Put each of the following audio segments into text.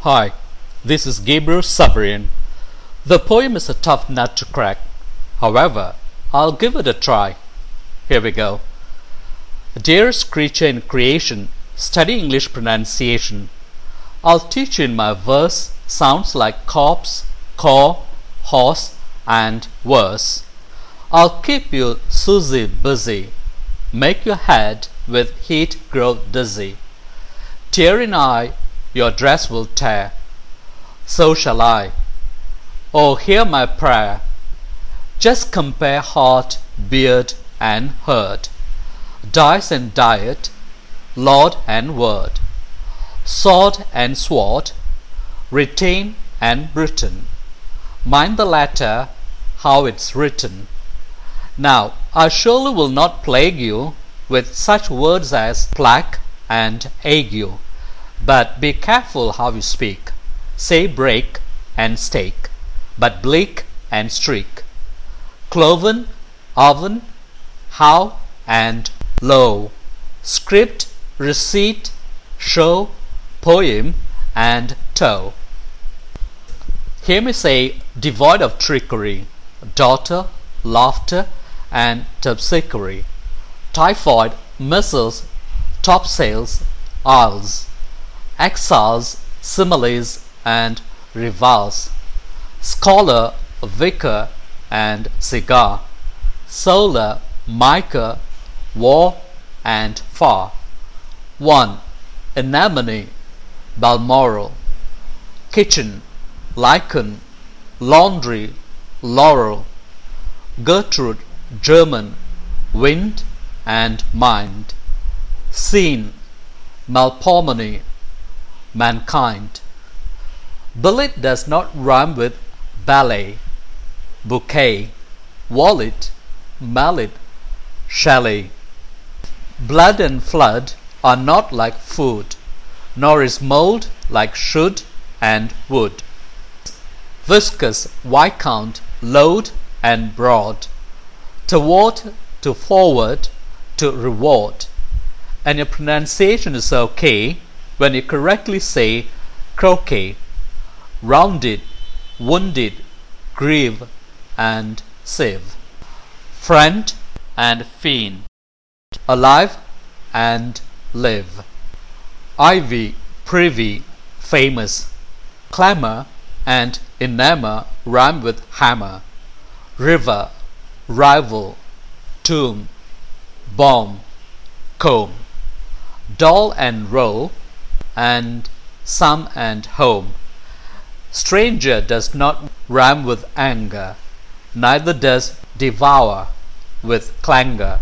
Hi, this is Gabriel Savarian. The poem is a tough nut to crack. However, I'll give it a try. Here we go. Dearest creature in creation, study English pronunciation. I'll teach you in my verse sounds like corpse, core, horse, and verse. I'll keep you Susie busy, make your head with heat grow dizzy. Tearing eye, your dress will tear. So shall I. Oh, hear my prayer. Just compare heart, beard, and herd, dice and diet, Lord and word, sword and sword, retain and Britain. Mind the latter, how it's written. Now, I surely will not plague you with such words as plaque and ague, but be careful how you speak. Say break and stake, but bleak and streak. Cloven, oven, how and low. Script, receipt, show, poem, and toe. Hear me say devoid of trickery, daughter, laughter, and terpsichore, typhoid, missiles, topsails, isles, exiles, similes, and rivals, scholar, vicar, and cigar, solar, mica, war, and far. 1. Anemone, Balmoral, kitchen, lichen, laundry, laurel, Gertrude, German, wind and mind, scene, Melpomene, mankind. Billet does not rhyme with ballet, bouquet, wallet, mallet, chalet. Blood and flood are not like food, nor is mold like should and would. Viscous, viscount, load and broad, toward, to forward, to reward. And your pronunciation is okay when you correctly say croquet, rounded, wounded, grieve, and sieve. Friend and fiend, alive and live. Ivy, privy, famous. Clamor and enamor rhyme with hammer. River, rival, tomb, bomb, comb. Doll and roll, and some and home. Stranger does not rhyme with anger, neither does devour with clangor.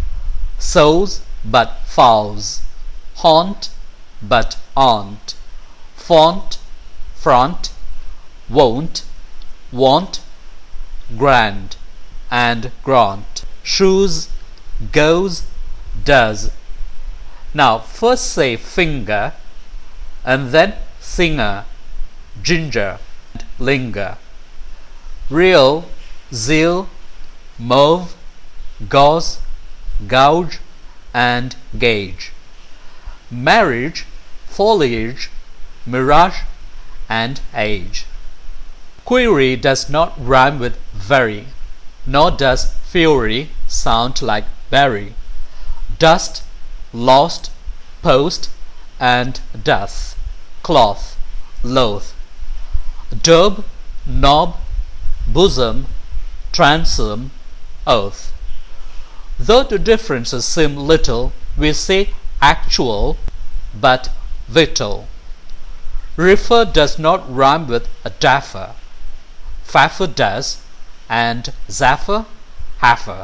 Sows but fowls, haunt but aunt, font, front, won't, want, grand, and grant. Shoes, goes, does. Now first say finger, and then singer, ginger, and linger. Real, zeal, mauve, gauze, gouge, and gauge. Marriage, foliage, mirage, and age. Query does not rhyme with very, nor does fury sound like bury. Dust, lost, post, and doth, cloth, loath. Daub, knob, bosom, transom, oath. Though the differences seem little, we say actual but vital. Refer does not rhyme with a daffer. Faffer does, and zaffer, haffer.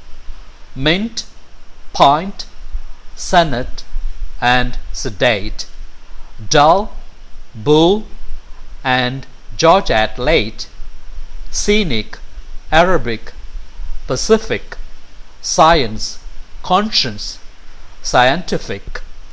Mint, point, senate, and sedate. Dull, bull, and George at late. Scenic, Arabic, Pacific, science, conscience, scientific.